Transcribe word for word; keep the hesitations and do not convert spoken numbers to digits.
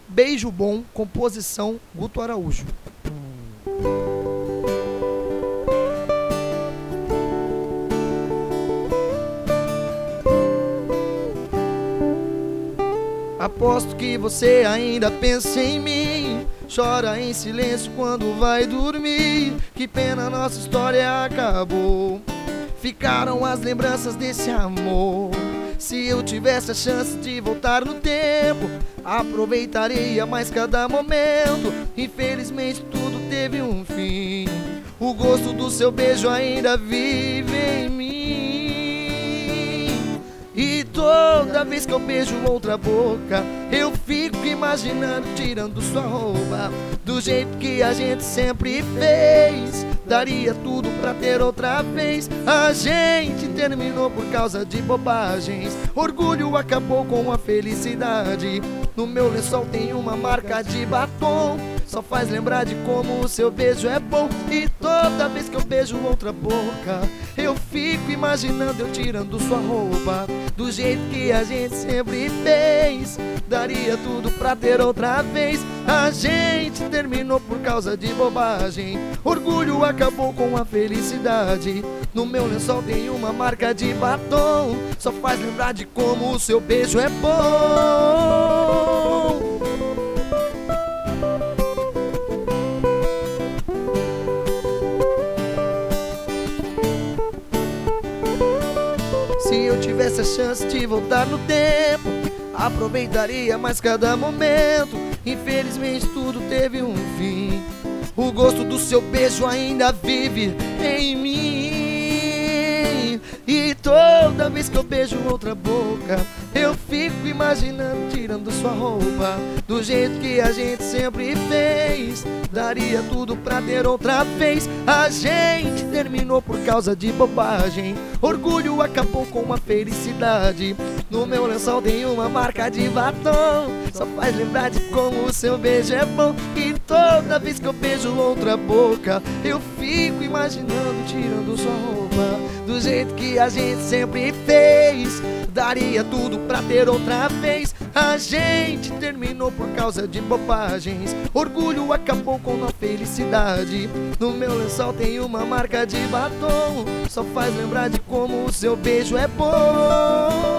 Beijo Bom, composição Guto Araújo. Aposto que você ainda pensa em mim, chora em silêncio quando vai dormir. Que pena, nossa história acabou, ficaram as lembranças desse amor. Se eu tivesse a chance de voltar no tempo, aproveitaria mais cada momento. Infelizmente tudo teve um fim, o gosto do seu beijo ainda vive em mim. E toda vez que eu beijo outra boca, eu fico imaginando tirando sua roupa, do jeito que a gente sempre fez. Daria tudo pra ter outra vez. A gente terminou por causa de bobagens, orgulho acabou com a felicidade. No meu lençol tem uma marca de batom, só faz lembrar de como o seu beijo é bom. E toda vez que eu beijo outra boca, eu fico imaginando eu tirando sua roupa, do jeito que a gente sempre fez. Daria tudo pra ter outra vez. A gente terminou por causa de bobagem, orgulho acabou com a felicidade. No meu lençol tem uma marca de batom, só faz lembrar de como o seu beijo é bom. Se eu tivesse a chance de voltar no tempo, aproveitaria mais cada momento. Infelizmente tudo teve um fim, o gosto do seu beijo ainda vive em mim. E toda vez que eu beijo outra boca, eu fico imaginando tirando sua roupa, do jeito que a gente sempre fez. Daria tudo pra ter outra vez. A gente terminou por causa de bobagem, orgulho acabou com a felicidade. No meu lençol tem uma marca de batom, só faz lembrar de como o seu beijo é bom. E toda vez que eu beijo outra boca, eu fico imaginando tirando sua roupa, do jeito que a gente sempre fez. Daria tudo pra ter outra vez. A gente terminou por causa de bobagens, orgulho acabou com a felicidade. No meu lençol tem uma marca de batom, só faz lembrar de como o seu beijo é bom.